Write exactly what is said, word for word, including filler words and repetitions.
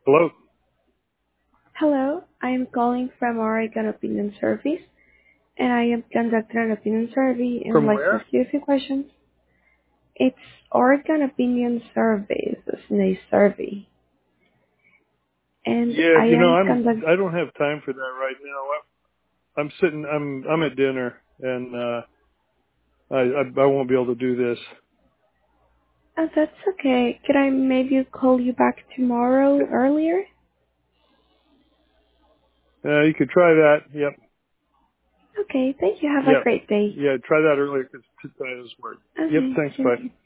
Hello? Hello, I am calling from Oregon Opinion Service, and I am conducting an opinion survey and would From like to where? ask you a few questions. It's Oregon Opinion Service, it's a survey, and Yeah, I you know, am I'm, conducting. I don't have time for that right now. I'm, I'm sitting, I'm, I'm at dinner and, uh, I, I, I won't be able to do this. Oh, that's okay. Could I maybe call you back tomorrow earlier? Uh, you could try that. Yep. Okay, thank you. Have a Yep. great day. Yeah, try that earlier because that does work. Yep. Okay, Thanks. thank Bye. you.